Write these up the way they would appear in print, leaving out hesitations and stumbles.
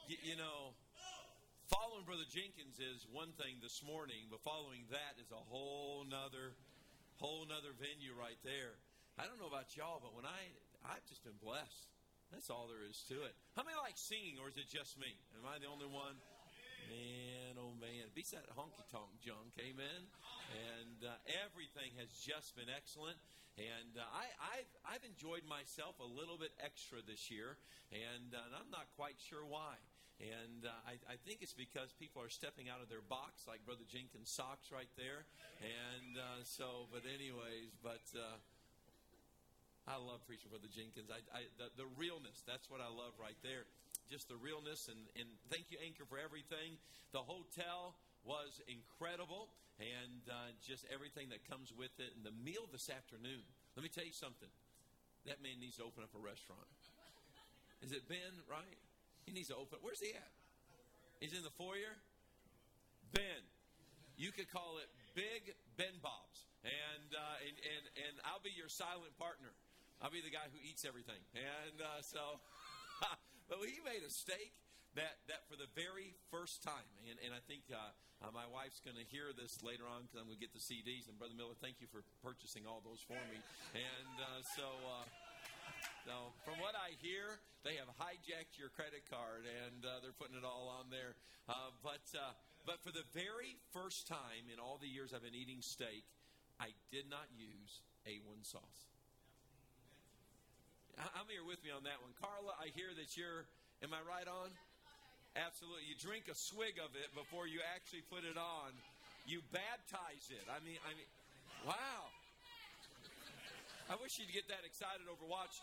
Following Brother Jenkins is one thing this morning, but following that is a whole nother venue right there. I don't know about y'all, but I've just been blessed. That's all there is to it. How many like singing, or is it just me? Am I the only one? Man, oh man, beats that honky-tonk junk, amen? And everything has just been excellent. And I've enjoyed myself a little bit extra this year, and I'm not quite sure why. And I think it's because people are stepping out of their box, like Brother Jenkins' socks right there. And I love preaching Brother Jenkins. The realness, that's what I love right there. Just the realness, and thank you, Anchor, for everything. The hotel was incredible, and just everything that comes with it. And the meal this afternoon, let me tell you something. That man needs to open up a restaurant. Is it Ben, right? He needs to open. Where's he at? He's in the foyer. Ben, you could call it Big Ben Bob's, and I'll be your silent partner. I'll be the guy who eats everything, and but he made a steak that for the very first time, and I think my wife's going to hear this later on because I'm going to get the CDs. And Brother Miller, thank you for purchasing all those for me. And so from what I hear, they have hijacked your credit card, and they're putting it all on there. But for the very first time in all the years I've been eating steak, I did not use A1 sauce. How many are with me on that one? Carla, I hear that am I right on? Absolutely. You drink a swig of it before you actually put it on. You baptize it. I mean, wow. I wish you'd get that excited over watch.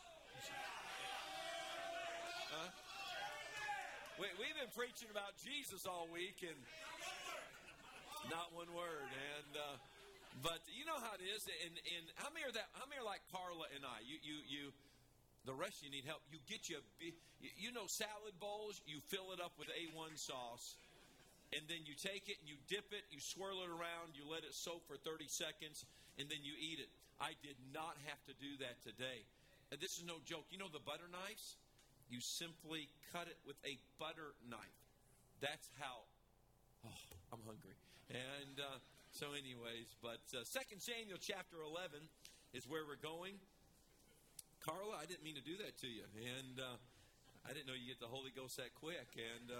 We've been preaching about Jesus all week, and not one word. And but you know how it is. And how many are like Carla and I? You. The rest of you need help. You get salad bowls, you fill it up with A1 sauce, and then you take it and you dip it, you swirl it around, you let it soak for 30 seconds, and then you eat it. I did not have to do that today. And this is no joke. You know the butter knives? You simply cut it with a butter knife. That's how... Oh, I'm hungry. And so anyways, but 2 Samuel chapter 11 is where we're going. Carla, I didn't mean to do that to you. And I didn't know you get the Holy Ghost that quick. And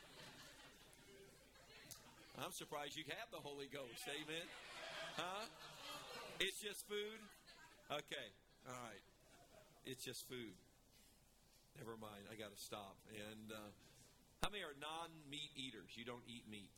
I'm surprised you have the Holy Ghost. Amen. Huh? It's just food? Okay. All right. It's just food. Never mind. I got to stop. And how many are non-meat eaters? You don't eat meat.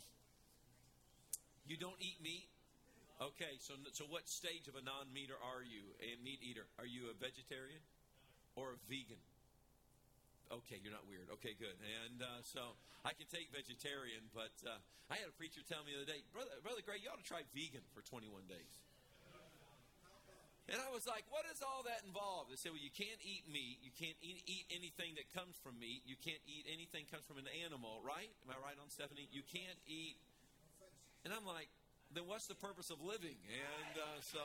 You don't eat meat? Okay, so what stage of a non-meater are you? A meat eater? Are you a vegetarian or a vegan? Okay, you're not weird. Okay, good. And so I can take vegetarian, but I had a preacher tell me the other day, Brother Gray, you ought to try vegan for 21 days. And I was like, what does all that involve? They said, well, you can't eat meat. You can't eat anything that comes from meat. You can't eat anything that comes from an animal, right? Am I right on, Stephanie? You can't eat. And I'm like, then what's the purpose of living? And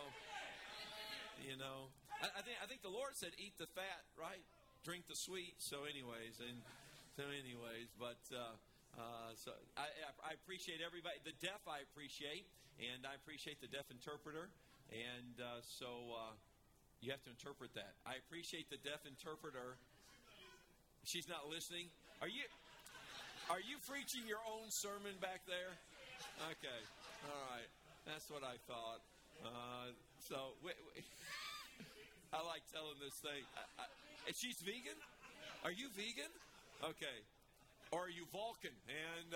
I think the Lord said, eat the fat, right? Drink the sweet. So anyways, but so I appreciate everybody. The deaf I appreciate, and I appreciate the deaf interpreter. And so you have to interpret that. I appreciate the deaf interpreter. She's not listening. Are you preaching your own sermon back there? Okay. All right. That's what I thought. So I like telling this thing. And she's vegan? Are you vegan? Okay. Or are you Vulcan? And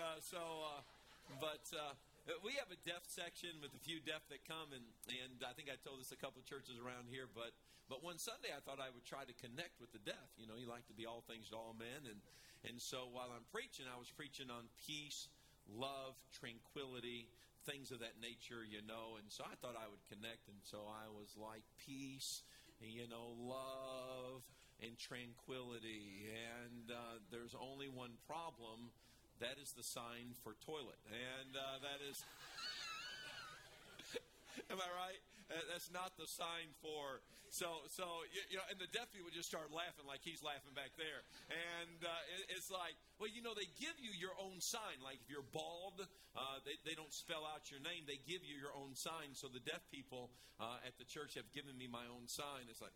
we have a deaf section with a few deaf that come, and I think I told this a couple of churches around here, but one Sunday I thought I would try to connect with the deaf. You know, you like to be all things to all men, and so while I'm preaching, I was preaching on peace, love, tranquility, things of that nature, you know, and so I thought I would connect, and so I was like peace, you know, love, and tranquility, and there's only one problem. That is the sign for toilet. And that is, am I right? That's not the sign for. So and the deaf people would just start laughing like he's laughing back there. And it's like, well, they give you your own sign. Like if you're bald, they don't spell out your name. They give you your own sign. So the deaf people at the church have given me my own sign. It's like,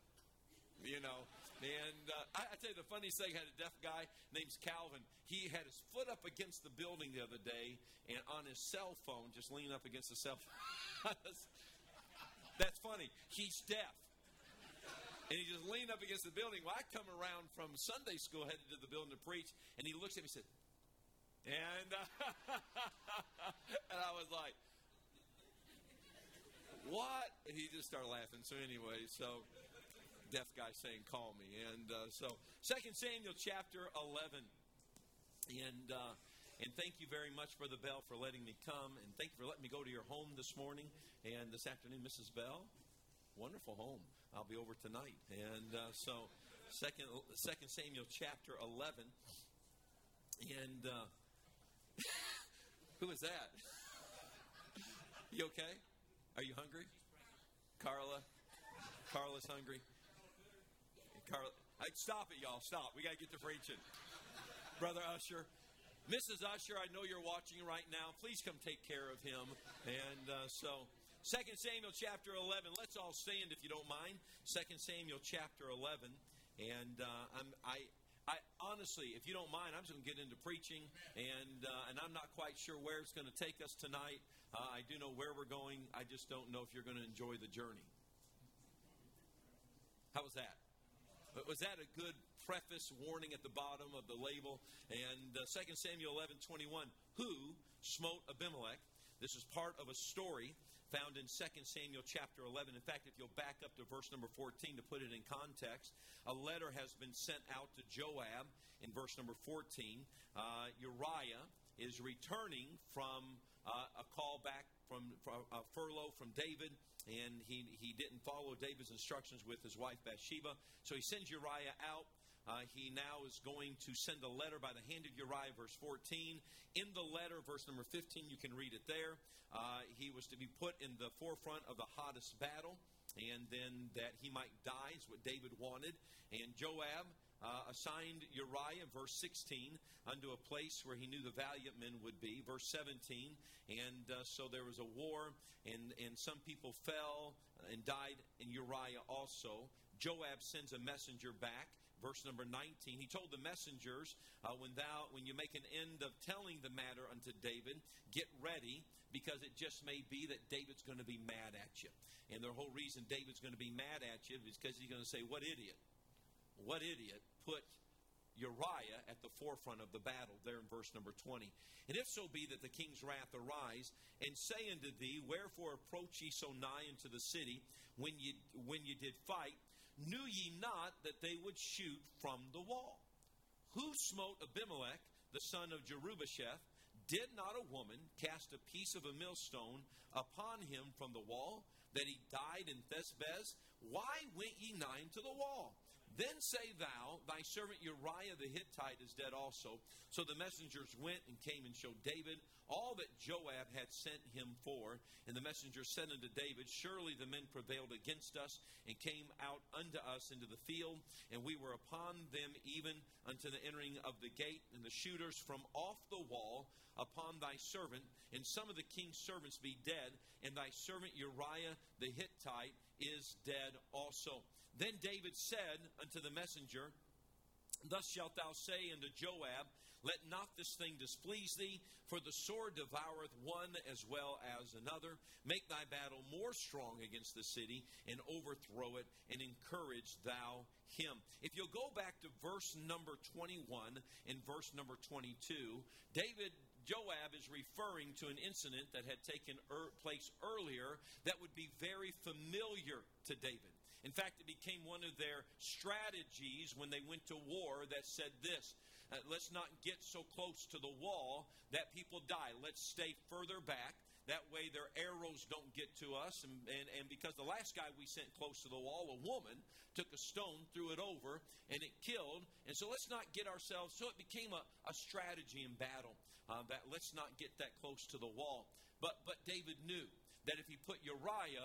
And I tell you, the funniest thing, I had a deaf guy named Calvin. He had his foot up against the building the other day, and on his cell phone, just leaning up against the cell phone. That's funny. He's deaf. And he just leaned up against the building. Well, I come around from Sunday school, headed to the building to preach, and he looks at me and said, and I was like, what? And he just started laughing. So anyway, deaf guy saying, call me. And 2 Samuel chapter 11. And thank you very much, Brother Bell, for letting me come. And thank you for letting me go to your home this morning and this afternoon, Mrs. Bell. Wonderful home. I'll be over tonight. And 2 Samuel chapter 11. And who is that? You okay? Are you hungry? Carla's hungry. Carla, stop it, y'all. Stop. We got to get to preaching. Brother Usher. Mrs. Usher, I know you're watching right now. Please come take care of him. And 2 Samuel chapter 11. Let's all stand if you don't mind. 2 Samuel chapter 11. And I honestly, if you don't mind, I'm just going to get into preaching. And I'm not quite sure where it's going to take us tonight. I do know where we're going. I just don't know if you're going to enjoy the journey. How was that? Was that a good preface warning at the bottom of the label? And 2 Samuel 11:21, who smote Abimelech? This is part of a story found in 2 Samuel chapter 11. In fact, if you'll back up to verse number 14 to put it in context, a letter has been sent out to Joab in verse number 14. Uriah is returning from a call back from a furlough from David, and he didn't follow David's instructions with his wife Bathsheba, so he sends Uriah out. He now is going to send a letter by the hand of Uriah, verse 14. In the letter, verse number 15, you can read it there. He was to be put in the forefront of the hottest battle, and then that he might die is what David wanted. And Joab assigned Uriah, verse 16, unto a place where he knew the valiant men would be, verse 17. And so there was a war, and some people fell and died in Uriah also. Joab sends a messenger back. Verse number 19, he told the messengers, when you make an end of telling the matter unto David, get ready, because it just may be that David's going to be mad at you. And the whole reason David's going to be mad at you is because he's going to say, what idiot put Uriah at the forefront of the battle, there in verse number 20. And if so be that the king's wrath arise, and say unto thee, wherefore approach ye so nigh unto the city, when ye did fight, knew ye not that they would shoot from the wall? Who smote Abimelech, the son of Jerubbesheth? Did not a woman cast a piece of a millstone upon him from the wall, that he died in Thesbez? Why went ye nigh unto the wall? Then say thou, thy servant Uriah the Hittite is dead also. So the messengers went and came and showed David all that Joab had sent him for. And the messenger said unto David, surely the men prevailed against us, and came out unto us into the field, and we were upon them even unto the entering of the gate, and the shooters from off the wall upon thy servant, and some of the king's servants be dead, and thy servant Uriah the Hittite is dead also. Then David said unto the messenger, thus shalt thou say unto Joab, let not this thing displease thee, for the sword devoureth one as well as another. Make thy battle more strong against the city, and overthrow it, and encourage thou him. If you'll go back to verse number 21 and verse number 22, Joab is referring to an incident that had taken place earlier that would be very familiar to David. In fact, it became one of their strategies when they went to war that said this, let's not get so close to the wall that people die. Let's stay further back. That way their arrows don't get to us. And because the last guy we sent close to the wall, a woman, took a stone, threw it over, and it killed. And so let's not get ourselves, so it became a strategy in battle, that let's not get that close to the wall. But David knew that if he put Uriah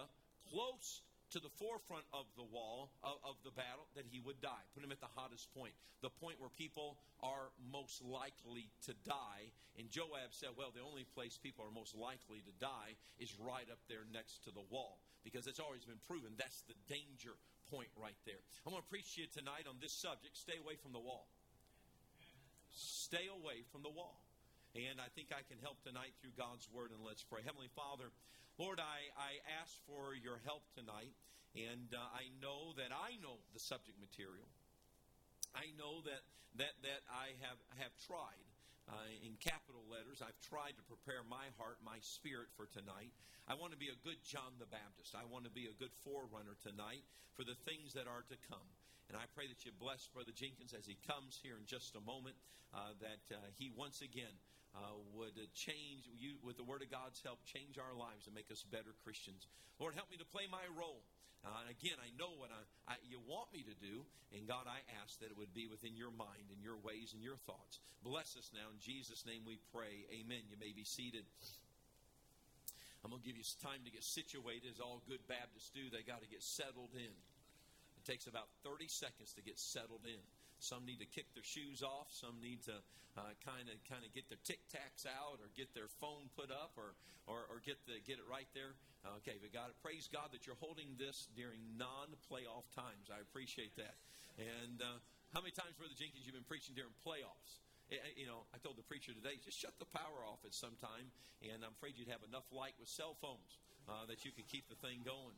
close to the forefront of the wall, of the battle, that he would die. Put him at the hottest point, the point where people are most likely to die. And Joab said, well, the only place people are most likely to die is right up there next to the wall, because it's always been proven that's the danger point right there. I'm going to preach to you tonight on this subject: stay away from the wall. Stay away from the wall. And I think I can help tonight through God's Word, and let's pray. Heavenly Father, Lord, I ask for your help tonight, and I know that I know the subject material. I know that I have tried, in capital letters, I've tried to prepare my heart, my spirit for tonight. I want to be a good John the Baptist. I want to be a good forerunner tonight for the things that are to come. And I pray that you bless Brother Jenkins as he comes here in just a moment, that he once again would change, you, with the Word of God's help, change our lives and make us better Christians. Lord, help me to play my role. Again, I know what you want me to do, and God, I ask that it would be within your mind and your ways and your thoughts. Bless us now. In Jesus' name we pray. Amen. You may be seated. I'm going to give you some time to get situated, as all good Baptists do. They got to get settled in. It takes about 30 seconds to get settled in. Some need to kick their shoes off. Some need to kind of get their Tic Tacs out, or get their phone put up, or get it right there. Okay, but God, praise God that you're holding this during non-playoff times. I appreciate that. And how many times, Brother Jenkins, you've been preaching during playoffs? You know, I told the preacher today, just shut the power off at some time, and I'm afraid you'd have enough light with cell phones that you could keep the thing going.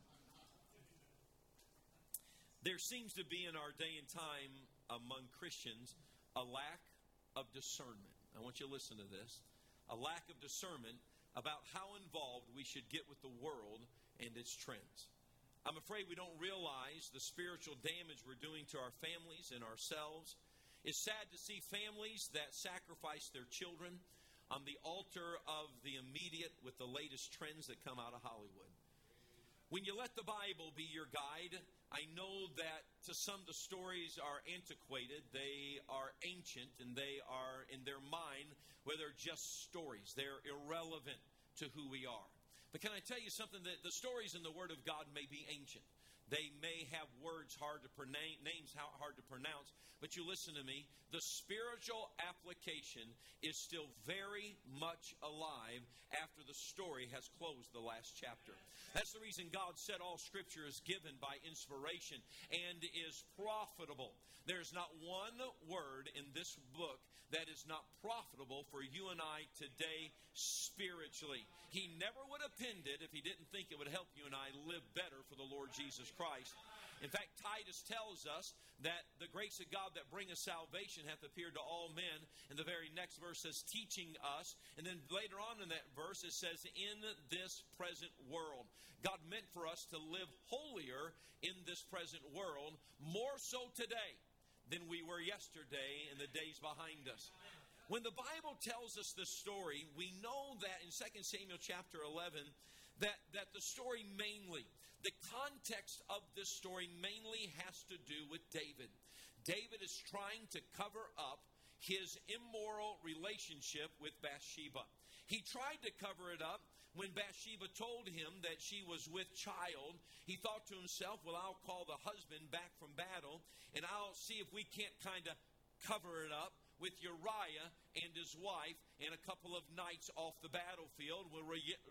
There seems to be in our day and time among Christians a lack of discernment. I want you to listen to this. A lack of discernment about how involved we should get with the world and its trends. I'm afraid we don't realize the spiritual damage we're doing to our families and ourselves. It's sad to see families that sacrifice their children on the altar of the immediate with the latest trends that come out of Hollywood. When you let the Bible be your guide, I know that to some the stories are antiquated, they are ancient, and they are, in their mind, where they're just stories. They're irrelevant to who we are. But can I tell you something? That the stories in the Word of God may be ancient. They may have words hard to pronounce, names hard to pronounce, but you listen to me. The spiritual application is still very much alive after the story has closed the last chapter. That's the reason God said all Scripture is given by inspiration and is profitable. There's not one word in this book that is not profitable for you and I today spiritually. He never would have penned it if he didn't think it would help you and I live better for the Lord Jesus Christ. In fact, Titus tells us that the grace of God that bringeth salvation hath appeared to all men. And the very next verse says, teaching us. And then later on in that verse, it says, in this present world. God meant for us to live holier in this present world, more so today than we were yesterday in the days behind us. When the Bible tells us this story, we know that in 2 Samuel chapter 11, that the story mainly, the context of this story mainly has to do with David. David is trying to cover up his immoral relationship with Bathsheba. He tried to cover it up when Bathsheba told him that she was with child. He thought to himself, well, I'll call the husband back from battle, and I'll see if we can't kind of cover it up with Uriah and his wife and a couple of knights off the battlefield, where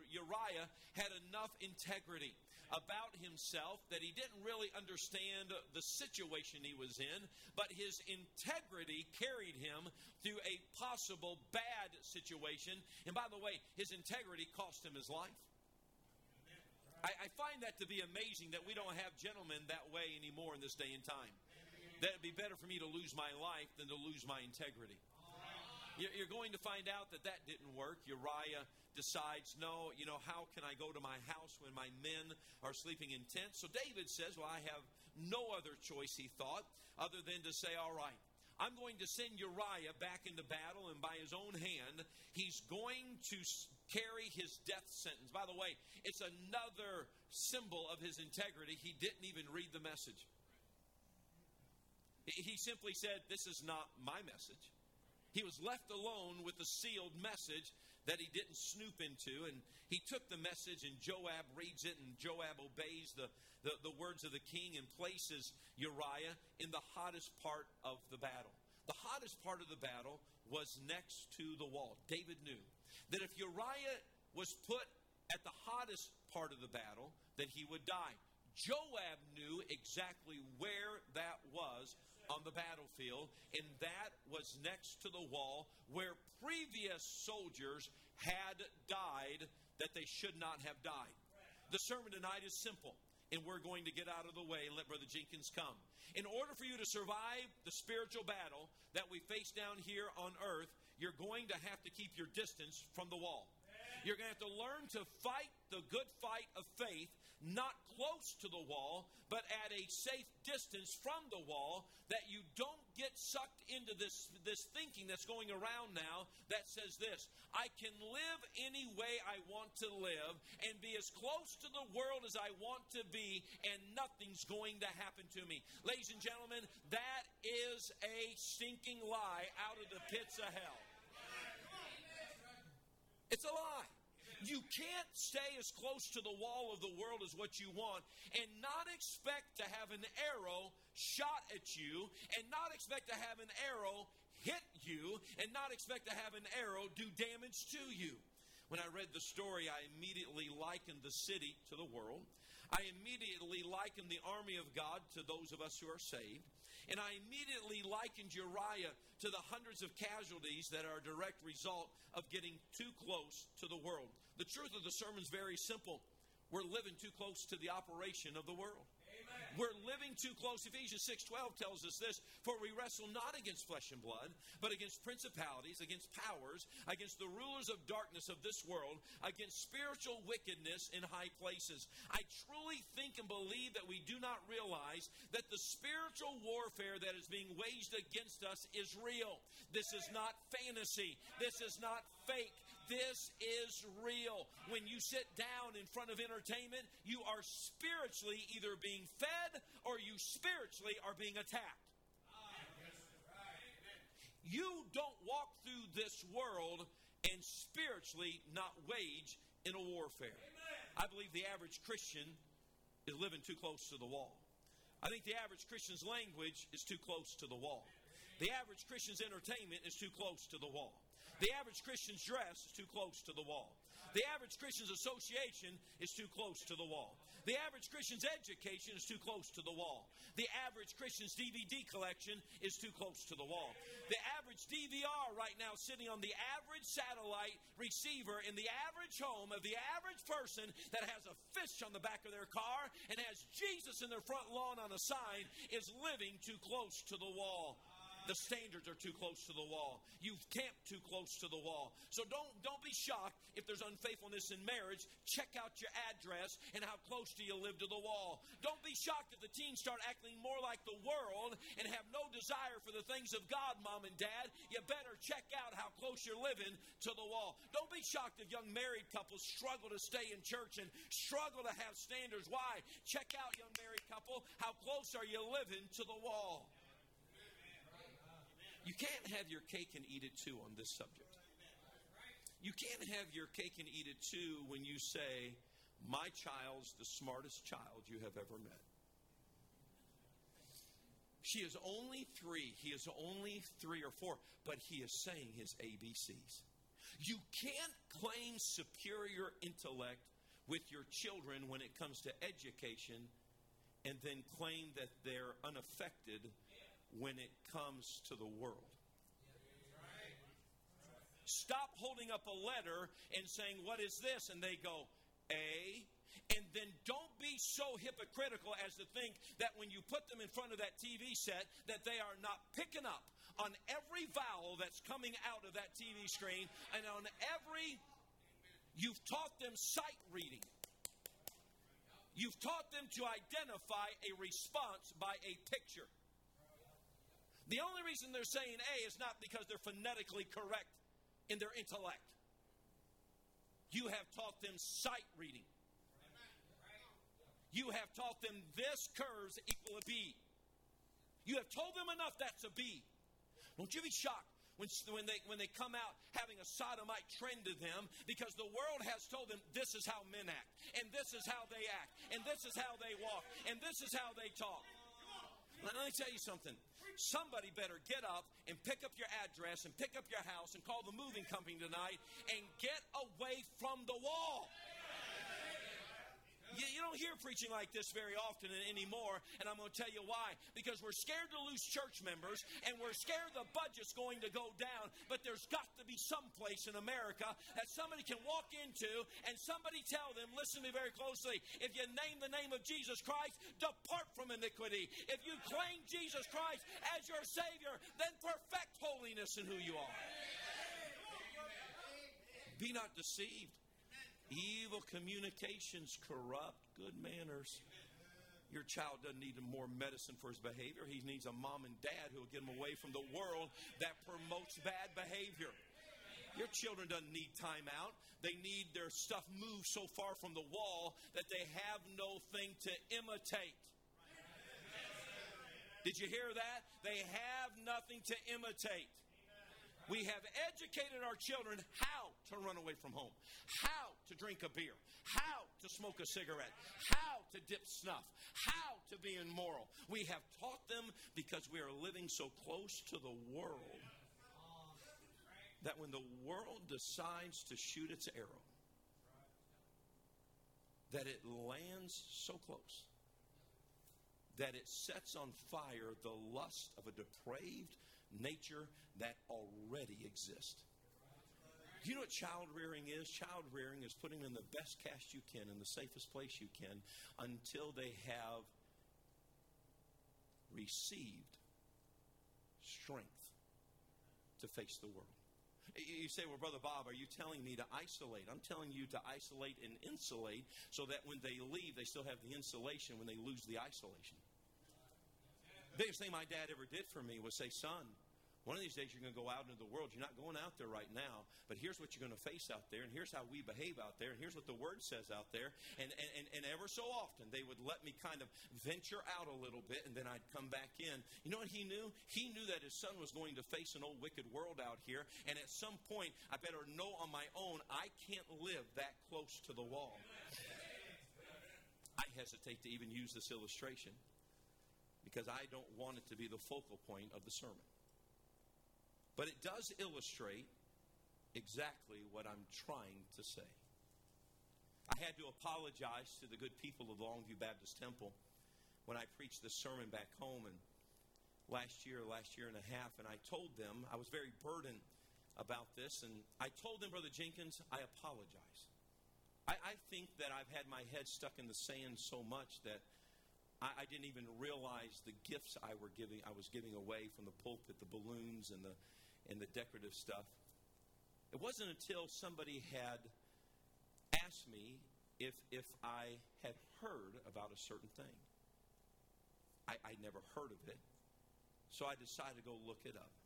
Uriah had enough integrity about himself that he didn't really understand the situation he was in, but his integrity carried him through a possible bad situation. And by the way, his integrity cost him his life. I find that to be amazing that we don't have gentlemen that way anymore in this day and time. That it'd be better for me to lose my life than to lose my integrity. You're going to find out that didn't work. Uriah decides, no, how can I go to my house when my men are sleeping in tents? So David says, well, I have no other choice, he thought, other than to say, all right, I'm going to send Uriah back into battle, and by his own hand, he's going to carry his death sentence. By the way, it's another symbol of his integrity. He didn't even read the message. He simply said, this is not my message. He was left alone with the sealed message that he didn't snoop into. And he took the message, and Joab reads it, and Joab obeys the words of the king and places Uriah in the hottest part of the battle. The hottest part of the battle was next to the wall. David knew that if Uriah was put at the hottest part of the battle, that he would die. Joab knew exactly where that was on the battlefield, and that was next to the wall where previous soldiers had died that they should not have died. The sermon tonight is simple, and we're going to get out of the way and let Brother Jenkins come. In order for you to survive the spiritual battle that we face down here on earth, you're going to have to keep your distance from the wall. You're going to have to learn to fight the good fight of faith, not close to the wall, but at a safe distance from the wall, that you don't get sucked into this thinking that's going around now that says this: I can live any way I want to live and be as close to the world as I want to be, and nothing's going to happen to me. Ladies and gentlemen, that is a stinking lie out of the pits of hell. It's a lie. You can't stay as close to the wall of the world as what you want and not expect to have an arrow shot at you, and not expect to have an arrow hit you, and not expect to have an arrow do damage to you. When I read the story, I immediately likened the city to the world. I immediately likened the army of God to those of us who are saved. And I immediately likened Uriah to the hundreds of casualties that are a direct result of getting too close to the world. The truth of the sermon is very simple. We're living too close to the operation of the world. Amen. We're living too close. Ephesians 6:12 tells us this: for we wrestle not against flesh and blood, but against principalities, against powers, against the rulers of darkness of this world, against spiritual wickedness in high places. I truly think and believe that we do not realize that the spiritual warfare that is being waged against us is real. This is not fantasy. This is not fake. This is real. When you sit down in front of entertainment, you are spiritually either being fed or you spiritually are being attacked. You don't walk through this world and spiritually not wage in a warfare. I believe the average Christian is living too close to the wall. I think the average Christian's language is too close to the wall. The average Christian's entertainment is too close to the wall. The average Christian's dress is too close to the wall. The average Christian's association is too close to the wall. The average Christian's education is too close to the wall. The average Christian's DVD collection is too close to the wall. The average DVR right now sitting on the average satellite receiver in the average home of the average person that has a fish on the back of their car and has Jesus in their front lawn on a sign is living too close to the wall. The standards are too close to the wall. You've camped too close to the wall. So don't be shocked if there's unfaithfulness in marriage. Check out your address and how close do you live to the wall. Don't be shocked if the teens start acting more like the world and have no desire for the things of God, mom and dad. You better check out how close you're living to the wall. Don't be shocked if young married couples struggle to stay in church and struggle to have standards. Why? Check out, young married couple, how close are you living to the wall? You can't have your cake and eat it too on this subject. You can't have your cake and eat it too when you say, my child's the smartest child you have ever met. She is only 3. He is only 3 or 4, but he is saying his ABCs. You can't claim superior intellect with your children when it comes to education and then claim that they're unaffected when it comes to the world. Stop holding up a letter and saying, what is this? And they go, A. And then don't be so hypocritical as to think that when you put them in front of that TV set that they are not picking up on every vowel that's coming out of that TV screen, and on every, you've taught them sight reading. You've taught them to identify a response by a picture. The only reason they're saying A is not because they're phonetically correct in their intellect. You have taught them sight reading. You have taught them this curves equal a B. You have told them enough that's a B. Don't you be shocked when they come out having a sodomite trend to them, because the world has told them this is how men act, and this is how they act, and this is how they walk, and this is how they talk. Let me tell you something. Somebody better get up and pick up your address and pick up your house and call the moving company tonight and get away from the wall. You don't hear preaching like this very often anymore, and I'm going to tell you why. Because we're scared to lose church members, and we're scared the budget's going to go down, but there's got to be some place in America that somebody can walk into and somebody tell them, listen to me very closely, if you name the name of Jesus Christ, depart from iniquity. If you claim Jesus Christ as your Savior, then perfect holiness in who you are. Be not deceived. Evil communications corrupt good manners. Your child doesn't need more medicine for his behavior. He needs a mom and dad who will get him away from the world that promotes bad behavior. Your children doesn't need time out. They need their stuff moved so far from the wall that they have no thing to imitate. Did you hear that? They have nothing to imitate. We have educated our children how to run away from home, how to drink a beer, how to smoke a cigarette, how to dip snuff, how to be immoral. We have taught them because we are living so close to the world that when the world decides to shoot its arrow, that it lands so close that it sets on fire the lust of a depraved nature that already exists. Do you know what child rearing is? Child rearing is putting in the best cast you can in the safest place you can until they have received strength to face the world. You say, well, Brother Bob, are you telling me to isolate? I'm telling you to isolate and insulate so that when they leave, they still have the insulation when they lose the isolation. The biggest thing my dad ever did for me was say, son, one of these days you're going to go out into the world. You're not going out there right now, but here's what you're going to face out there, and here's how we behave out there, and here's what the Word says out there. And ever so often they would let me kind of venture out a little bit, and then I'd come back in. You know what he knew? He knew that his son was going to face an old wicked world out here, and at some point I better know on my own I can't live that close to the wall. I hesitate to even use this illustration because I don't want it to be the focal point of the sermon. But it does illustrate exactly what I'm trying to say. I had to apologize to the good people of Longview Baptist Temple when I preached this sermon back home and last year and a half, and I told them, I was very burdened about this, and I told them, Brother Jenkins, I apologize. I think that I've had my head stuck in the sand so much that I didn't even realize the gifts I was giving away from the pulpit, the balloons and the decorative stuff. It wasn't until somebody had asked me if I had heard about a certain thing. I'd never heard of it, so I decided to go look it up.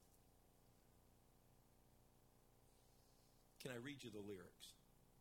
Can I read you the lyrics?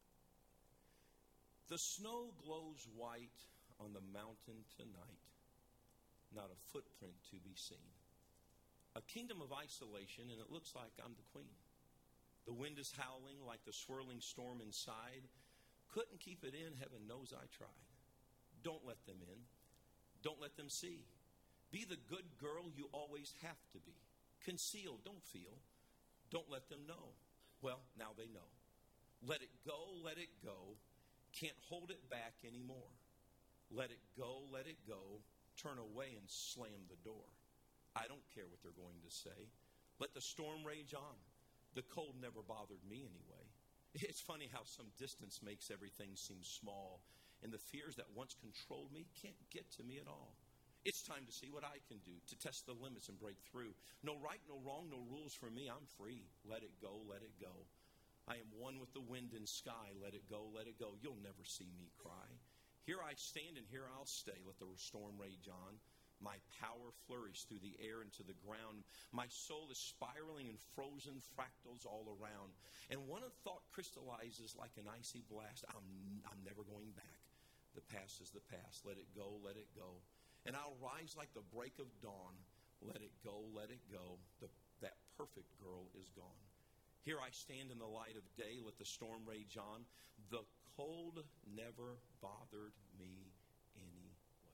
The snow glows white on the mountain tonight, not a footprint to be seen. A kingdom of isolation, and it looks like I'm the queen. The wind is howling like the swirling storm inside. Couldn't keep it in, heaven knows I tried. Don't let them in. Don't let them see. Be the good girl you always have to be. Conceal, don't feel. Don't let them know. Well, now they know. Let it go, let it go. Can't hold it back anymore. Let it go, let it go. Turn away and slam the door. I don't care what they're going to say. Let the storm rage on. The cold never bothered me anyway. It's funny how some distance makes everything seem small, and the fears that once controlled me can't get to me at all. It's time to see what I can do, to test the limits and break through. No right, no wrong, no rules for me. I'm free. Let it go, let it go. I am one with the wind and sky. Let it go, let it go. You'll never see me cry. Here I stand and here I'll stay. Let the storm rage on. My power flourish through the air and to the ground. My soul is spiraling in frozen fractals all around. And one thought crystallizes like an icy blast. I'm never going back. The past is the past. Let it go, let it go. And I'll rise like the break of dawn. Let it go, let it go. That perfect girl is gone. Here I stand in the light of day, let the storm rage on. The cold never bothered me any way.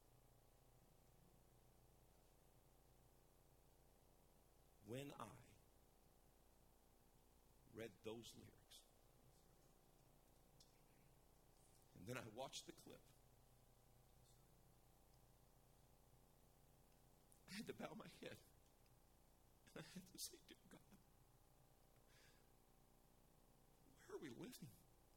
When I read those lyrics, and then I watched the clip, I had to bow my head. And I had to say, dear God, where are we living?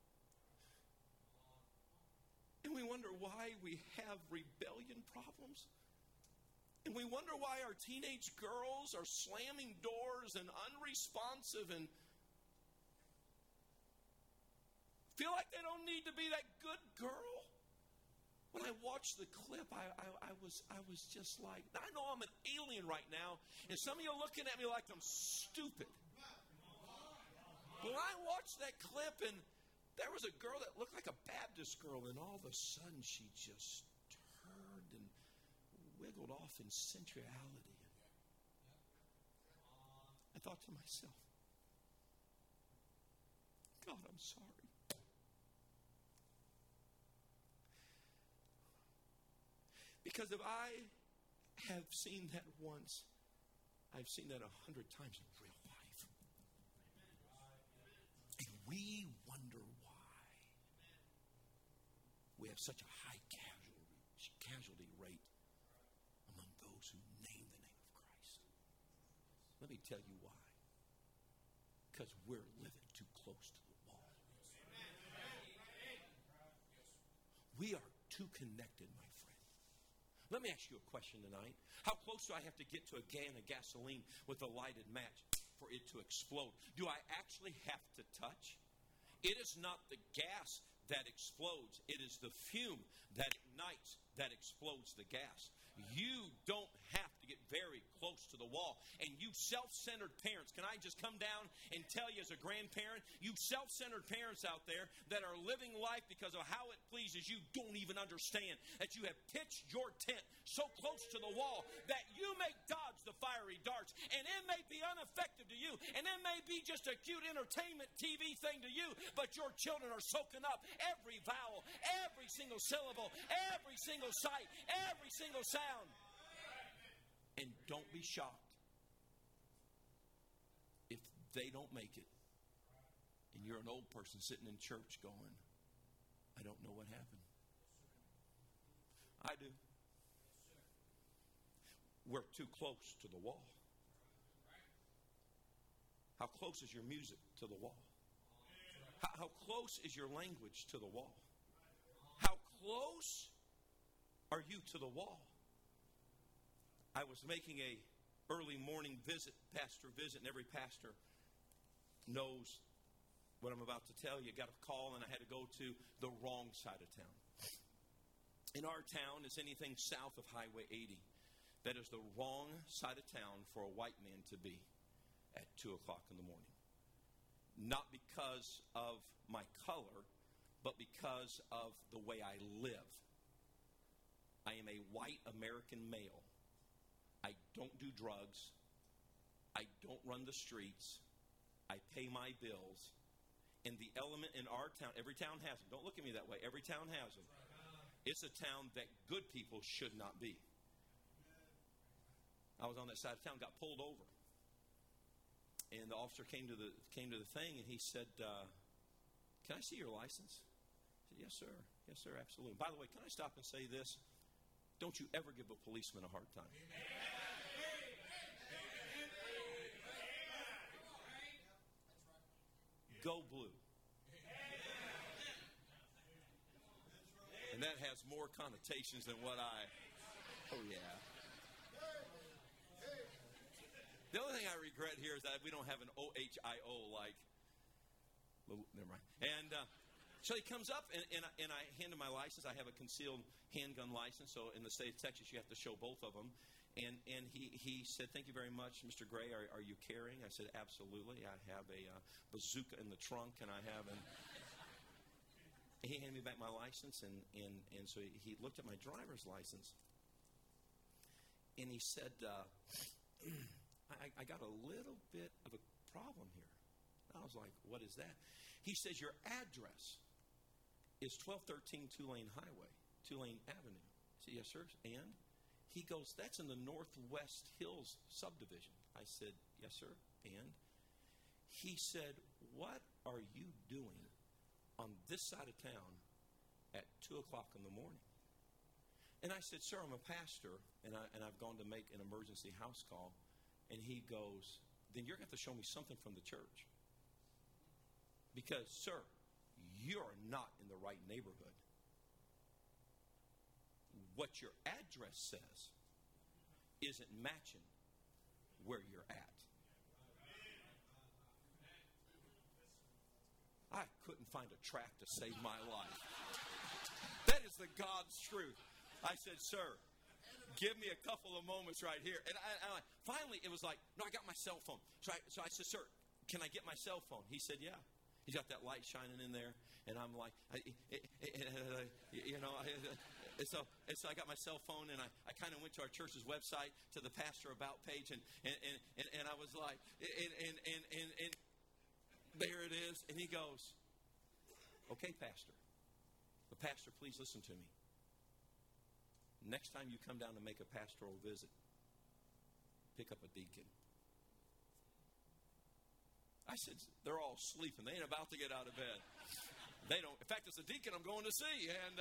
And we wonder why we have rebellion problems. And we wonder why our teenage girls are slamming doors and unresponsive and feel like they don't need to be that good girl. When I watched the clip, I was just like, I know I'm an alien right now, and some of you are looking at me like I'm stupid. But when I watched that clip, and there was a girl that looked like a Baptist girl, and all of a sudden she just turned and wiggled off in sensuality. I thought to myself, God, I'm sorry. Because if I have seen that once, I've seen that 100 times in real life. And we wonder why we have such a high casualty rate among those who name the name of Christ. Let me tell you why. Because we're living too close to the wall. We are too connected, my friend. Let me ask you a question tonight. How close do I have to get to a can of gasoline with a lighted match for it to explode? Do I actually have to touch? It is not the gas that explodes. It is the fume that ignites that explodes the gas. You don't have to get very close to the wall. And you self-centered parents, can I just come down and tell you as a grandparent, you self-centered parents out there that are living life because of how it pleases you don't even understand that you have pitched your tent so close to the wall that you may dodge the fiery darts. And it may be ineffective to you. And it may be just a cute entertainment TV thing to you. But your children are soaking up every vowel, every single syllable, every single sight, every single sound. And don't be shocked if they don't make it and you're an old person sitting in church going, I don't know what happened. I do. We're too close to the wall. How close is your music to the wall? How close is your language to the wall? How close are you to the wall? I was making a early morning pastor visit, and every pastor knows what I'm about to tell you. Got a call, and I had to go to the wrong side of town. In our town, it's anything south of Highway 80. That is the wrong side of town for a white man to be at 2 o'clock in the morning. Not because of my color, but because of the way I live. I am a white American male. I don't do drugs. I don't run the streets. I pay my bills. And the element in our town, every town has them. Don't look at me that way. Every town has them. It's a town that good people should not be. I was on that side of town, got pulled over. And the officer came to the thing, and he said, can I see your license? I said, yes, sir. Yes, sir, absolutely. By the way, can I stop and say this? Don't you ever give a policeman a hard time. Go blue. And that has more connotations than what oh yeah. The only thing I regret here is that we don't have an OHIO like, never mind. And so he comes up, and I hand him my license. I have a concealed handgun license, so in the state of Texas, you have to show both of them. And he said, thank you very much, Mr. Gray. Are you carrying? I said, absolutely. I have a bazooka in the trunk, and I have an... He handed me back my license, and so he looked at my driver's license. And he said, I got a little bit of a problem here. I was like, what is that? He says, your address is 1213 Tulane Highway, Tulane Avenue. I said, yes, sir. And he goes, that's in the Northwest Hills subdivision. I said, yes, sir. And he said, what are you doing on this side of town at 2 o'clock in the morning? And I said, sir, I'm a pastor, and I've gone to make an emergency house call. And he goes, then you're going to have to show me something from the church. Because, sir, you're not in the right neighborhood. What your address says isn't matching where you're at. I couldn't find a track to save my life. That is the God's truth. I said, sir, give me a couple of moments right here. And I finally, it was like, no, I got my cell phone. So I said, sir, can I get my cell phone? He said, yeah. He's got that light shining in there. And I'm like, so I got my cell phone, and I kind of went to our church's website, to the pastor about page, and I was like, and there it is. And he goes, okay, pastor. But pastor, please listen to me. Next time you come down to make a pastoral visit, pick up a deacon. I said, they're all sleeping. They ain't about to get out of bed. They don't. In fact, it's a deacon I'm going to see. And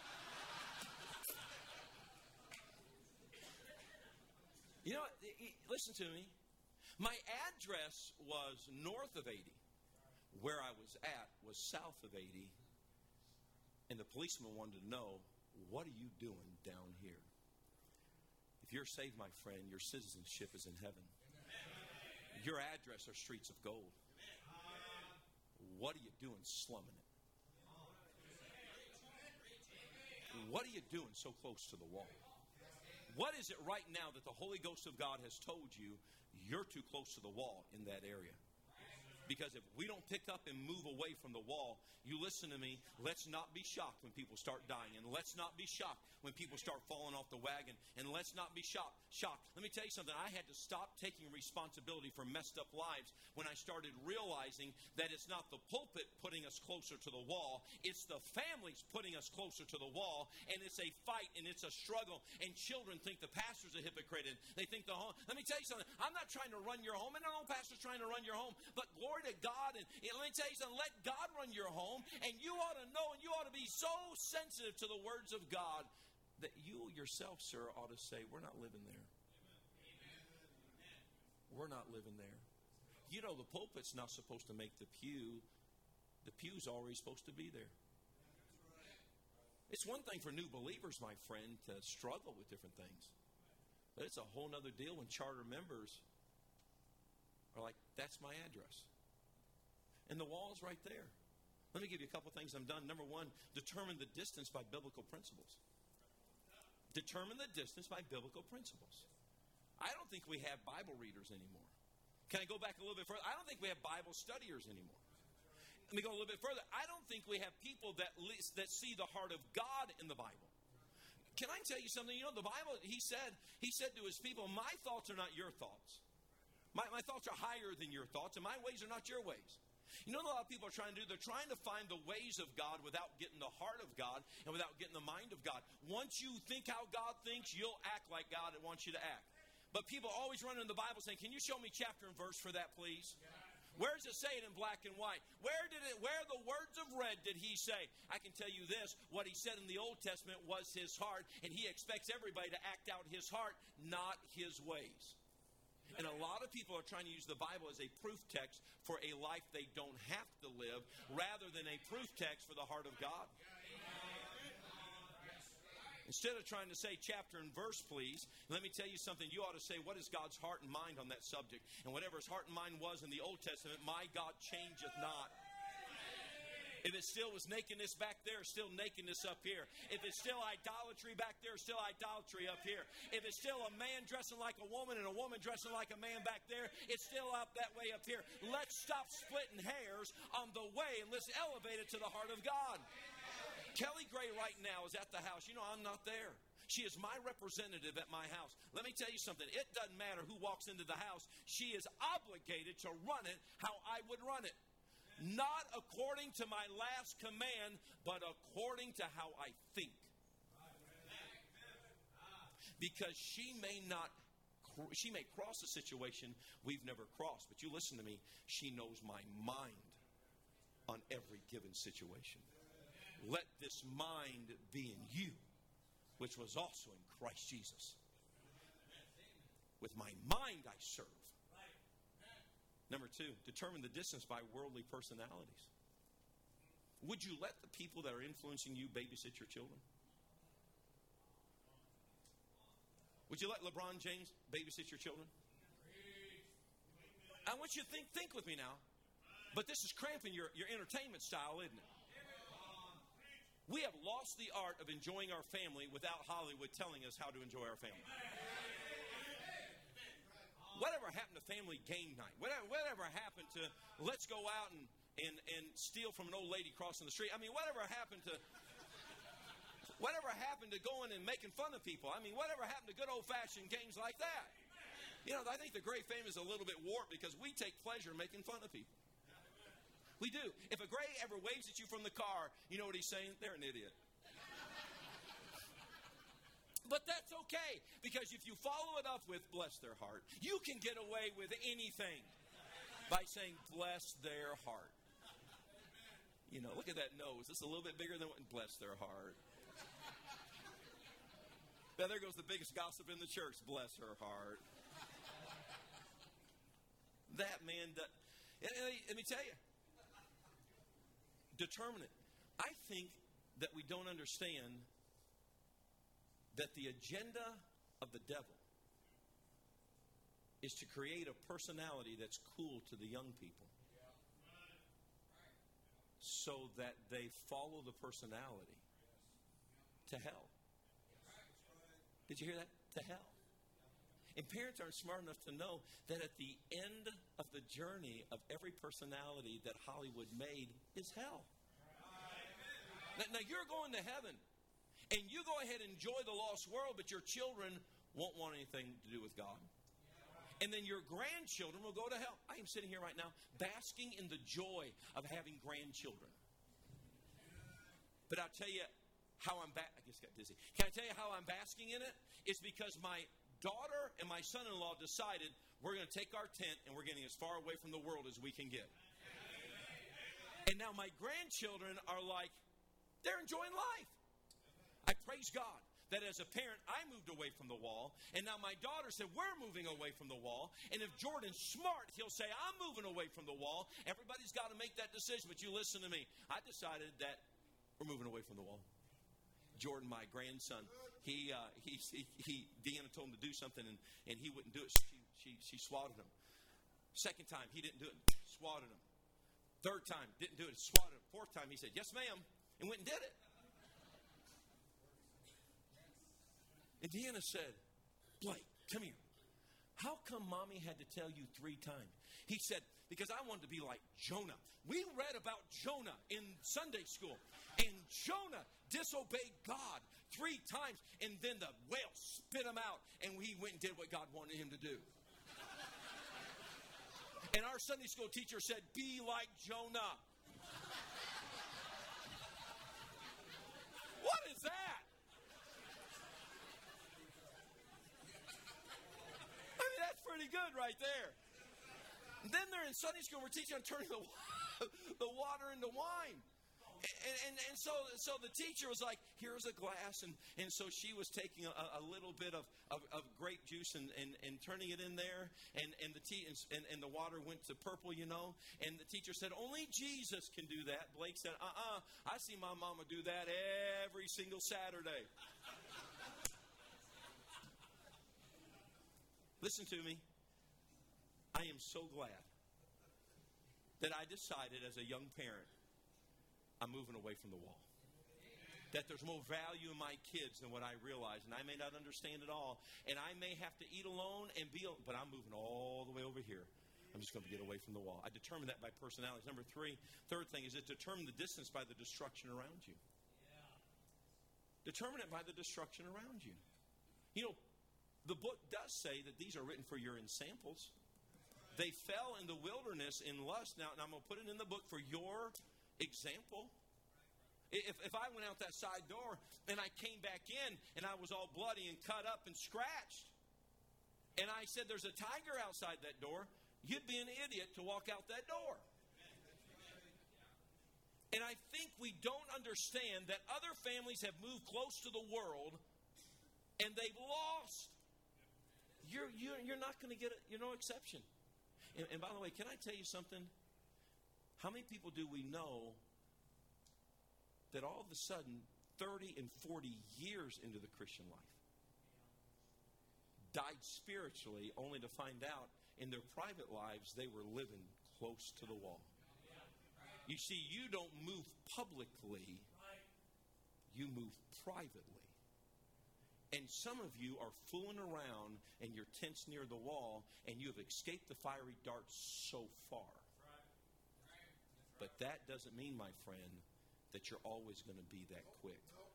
you know, listen to me. My address was north of 80. Where I was at was south of 80. And the policeman wanted to know, what are you doing down here? If you're saved, my friend, your citizenship is in heaven. Your address are streets of gold. What are you doing slumming it? What are you doing so close to the wall? What is it right now that the Holy Ghost of God has told you you're too close to the wall in that area? Because if we don't pick up and move away from the wall, you listen to me, let's not be shocked when people start dying. And let's not be shocked when people start falling off the wagon. And let's not be shocked. Let me tell you something. I had to stop taking responsibility for messed up lives when I started realizing that it's not the pulpit putting us closer to the wall. It's the families putting us closer to the wall. And it's a fight and it's a struggle. And children think the pastor's a hypocrite. And they think the home. Let me tell you something. I'm not trying to run your home. And no pastor's trying to run your home. But glory to God. And let me tell you something. Let God run your home. And you ought to know and you ought to be so sensitive to the words of God that you yourself, sir, ought to say, we're not living there. We're not living there. You know, the pulpit's not supposed to make the pew. The pew's already supposed to be there. It's one thing for new believers, my friend, to struggle with different things. But it's a whole other deal when charter members are like, that's my address. And the wall's right there. Let me give you a couple things I'm done. Number one, determine the distance by biblical principles. Determine the distance by biblical principles. I don't think we have Bible readers anymore. Can I go back a little bit further? I don't think we have Bible studiers anymore. Let me go a little bit further. I don't think we have people that see the heart of God in the Bible. Can I tell you something? You know, the Bible, he said to his people, my thoughts are not your thoughts. My thoughts are higher than your thoughts, and my ways are not your ways. You know what a lot of people are trying to do? They're trying to find the ways of God without getting the heart of God and without getting the mind of God. Once you think how God thinks, you'll act like God wants you to act. But people always run in the Bible saying, can you show me chapter and verse for that, please? Where does it say it in black and white? Where the words of red did he say? I can tell you this, what he said in the Old Testament was his heart, and he expects everybody to act out his heart, not his ways. And a lot of people are trying to use the Bible as a proof text for a life they don't have to live, rather than a proof text for the heart of God. Instead of trying to say chapter and verse, please, let me tell you something. You ought to say, what is God's heart and mind on that subject? And whatever his heart and mind was in the Old Testament, my God changeth not. If it still was nakedness back there, still nakedness up here. If it's still idolatry back there, still idolatry up here. If it's still a man dressing like a woman and a woman dressing like a man back there, it's still up that way up here. Let's stop splitting hairs on the way and let's elevate it to the heart of God. Kelly Gray right now is at the house. You know, I'm not there. She is my representative at my house. Let me tell you something. It doesn't matter who walks into the house. She is obligated to run it how I would run it. Not according to my last command, but according to how I think. Because she may cross a situation we've never crossed. But you listen to me. She knows my mind on every given situation. Let this mind be in you, which was also in Christ Jesus. With my mind I serve. Number 2, determine the distance by worldly personalities. Would you let the people that are influencing you babysit your children? Would you let LeBron James babysit your children? I want you to think with me now. But this is cramping your entertainment style, isn't it? We have lost the art of enjoying our family without Hollywood telling us how to enjoy our family. Whatever happened to family game night? Whatever happened to let's go out and steal from an old lady crossing the street? I mean, whatever happened to going and making fun of people? I mean, whatever happened to good old-fashioned games like that? You know, I think the Gray fame is a little bit warped because we take pleasure in making fun of people. We do. If a Gray ever waves at you from the car, you know what he's saying? They're an idiot. But that's okay, because if you follow it up with bless their heart, you can get away with anything by saying bless their heart. You know, look at that nose. It's a little bit bigger than what bless their heart. Now there goes the biggest gossip in the church. Bless her heart. That man, let me tell you, determine it. I think that we don't understand that the agenda of the devil is to create a personality that's cool to the young people so that they follow the personality to hell. Did you hear that? To hell. And parents aren't smart enough to know that at the end of the journey of every personality that Hollywood made is hell. Now you're going to heaven. And you go ahead and enjoy the lost world, but your children won't want anything to do with God. And then your grandchildren will go to hell. I am sitting here right now basking in the joy of having grandchildren. But I'll tell you how I just got dizzy. Can I tell you how I'm basking in it? It's because my daughter and my son-in-law decided we're going to take our tent and we're getting as far away from the world as we can get. And now my grandchildren are like, they're enjoying life. I praise God that as a parent, I moved away from the wall. And now my daughter said, we're moving away from the wall. And if Jordan's smart, he'll say, I'm moving away from the wall. Everybody's got to make that decision. But you listen to me. I decided that we're moving away from the wall. Jordan, my grandson, Deanna told him to do something, and he wouldn't do it. So she swatted him. Second time, he didn't do it. Swatted him. Third time, didn't do it. Swatted him. Fourth time, he said, yes, ma'am, and went and did it. And Deanna said, Blake, come here. How come mommy had to tell you 3 times? He said, because I wanted to be like Jonah. We read about Jonah in Sunday school. And Jonah disobeyed God 3 times. And then the whale spit him out. And he went and did what God wanted him to do. And our Sunday school teacher said, be like Jonah. What is that? Pretty good right there. And then they're in Sunday school. We're teaching on turning the water into wine. And so the teacher was like, here's a glass. And so she was taking a little bit of grape juice and turning it in there. And the water went to purple, you know. And the teacher said, only Jesus can do that. Blake said, I see my mama do that every single Saturday. Listen to me. I am so glad that I decided as a young parent, I'm moving away from the wall. That there's more value in my kids than what I realize. And I may not understand it all. And I may have to eat alone but I'm moving all the way over here. I'm just going to get away from the wall. I determine that by personalities. Number 3, third thing is determine the distance by the destruction around you. Determine it by the destruction around you. You know, the book does say that these are written for your ensamples. They fell in the wilderness in lust. Now I'm going to put it in the book for your example. If I went out that side door and I came back in and I was all bloody and cut up and scratched, and I said there's a tiger outside that door, you'd be an idiot to walk out that door. And I think we don't understand that other families have moved close to the world and they've lost. You're not going to get it. You're no exception. And by the way, can I tell you something? How many people do we know that all of a sudden, 30 and 40 years into the Christian life, died spiritually only to find out in their private lives they were living close to the wall? You see, you don't move publicly, you move privately. And some of you are fooling around and you're tense near the wall and you have escaped the fiery darts so far. But that doesn't mean, my friend, that you're always going to be that quick.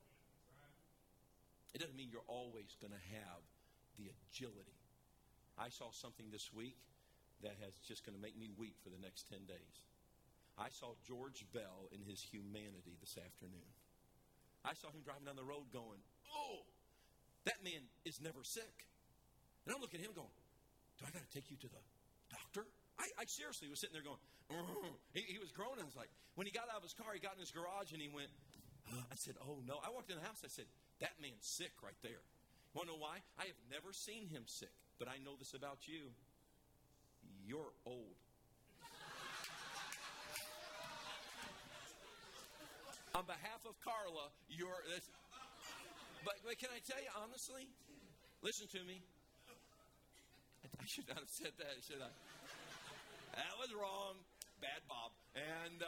It doesn't mean you're always going to have the agility. I saw something this week that is just going to make me weep for the next 10 days. I saw George Bell in his humanity this afternoon. I saw him driving down the road going, oh, that man is never sick. And I'm looking at him going, do I got to take you to the doctor? I seriously was sitting there going, he was groaning. I was like, when he got out of his car, he got in his garage and he went, I said, oh no. I walked in the house, I said, that man's sick right there. You want to know why? I have never seen him sick, but I know this about you. You're old. On behalf of Carla, but can I tell you honestly? Listen to me. I should not have said that, should I? That was wrong. Bad Bob. And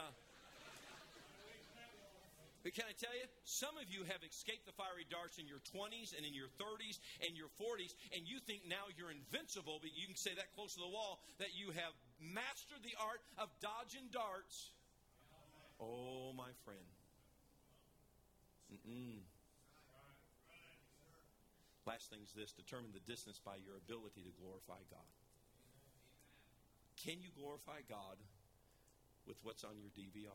but can I tell you? Some of you have escaped the fiery darts in your 20s and in your 30s and your 40s, and you think now you're invincible, but you can say that close to the wall, that you have mastered the art of dodging darts. Oh, my friend. Last thing is this: determine the distance by your ability to glorify God. Can you glorify God with what's on your DVR?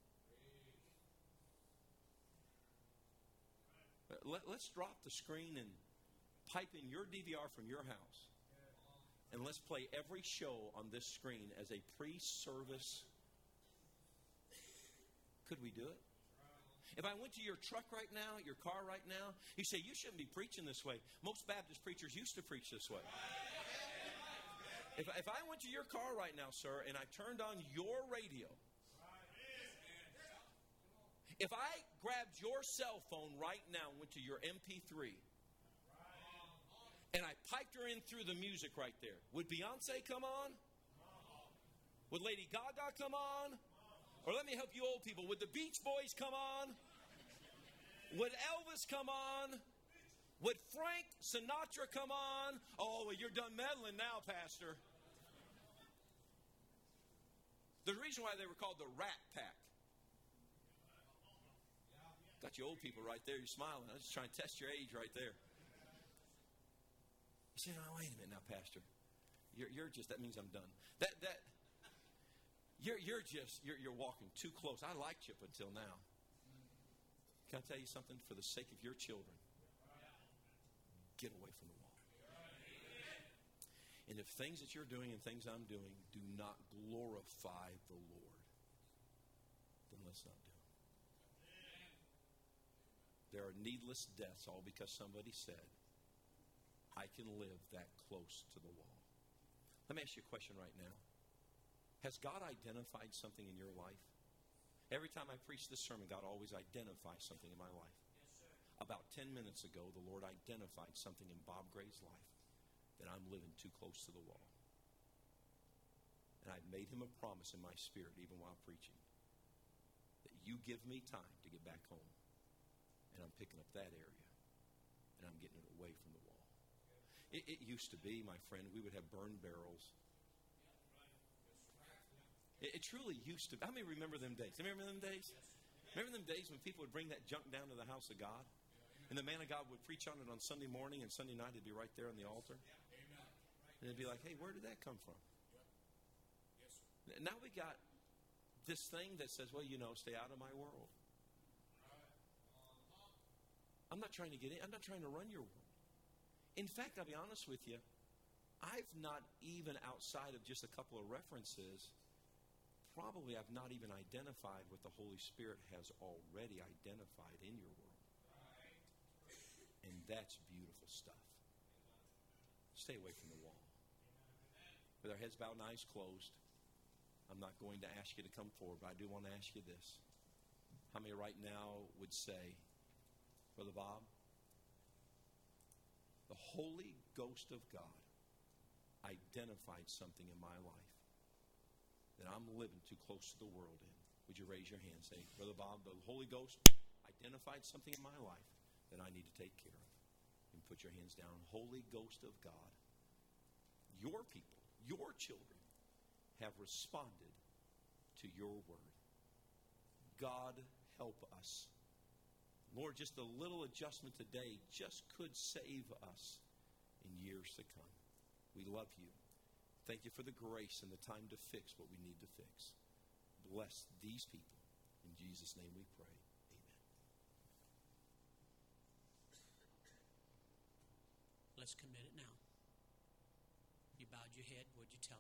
Let's drop the screen and pipe in your DVR from your house, and let's play every show on this screen as a pre-service. Could we do it? If I went to your truck right now, your car right now, you say, you shouldn't be preaching this way. Most Baptist preachers used to preach this way. If I went to your car right now, sir, and I turned on your radio, if I grabbed your cell phone right now and went to your MP3, and I piped her in through the music right there, would Beyonce come on? Would Lady Gaga come on? Or let me help you old people. Would the Beach Boys come on? Would Elvis come on? Would Frank Sinatra come on? Oh, well, you're done meddling now, Pastor. The reason why they were called the Rat Pack. Got you old people right there. You're smiling. I was just trying to test your age right there. You say, no, wait a minute now, Pastor. You're just, that means I'm done. You're walking too close. I liked you up until now. Can I tell you something? For the sake of your children, get away from the wall. And if things that you're doing and things I'm doing do not glorify the Lord, then let's not do it. There are needless deaths all because somebody said, I can live that close to the wall. Let me ask you a question right now. Has God identified something in your life? Every time I preach this sermon, God always identifies something in my life. Yes, about 10 minutes ago, the Lord identified something in Bob Gray's life that I'm living too close to the wall. And I made him a promise in my spirit, even while preaching, that you give me time to get back home. And I'm picking up that area. And I'm getting it away from the wall. It used to be, my friend, we would have burn barrels. It truly used to be. How many remember them days? Remember them days? Remember them days when people would bring that junk down to the house of God? And the man of God would preach on it on Sunday morning, and Sunday night it'd be right there on the altar. And it'd be like, hey, where did that come from? Now we got this thing that says, well, stay out of my world. I'm not trying to get in. I'm not trying to run your world. In fact, I'll be honest with you, I've not even outside of just a couple of references, probably I've not even identified what the Holy Spirit has already identified in your world. And that's beautiful stuff. Stay away from the wall. With our heads bowed and eyes closed, I'm not going to ask you to come forward, but I do want to ask you this. How many right now would say, Brother Bob, the Holy Ghost of God identified something in my life that I'm living too close to the world in? Would you raise your hand and say, Brother Bob, the Holy Ghost identified something in my life that I need to take care of? And put your hands down. Holy Ghost of God, your people, your children have responded to your word. God, help us. Lord, just a little adjustment today just could save us in years to come. We love you. Thank you for the grace and the time to fix what we need to fix. Bless these people. In Jesus' name we pray. Amen. Let's commit it now. You bowed your head. What'd you tell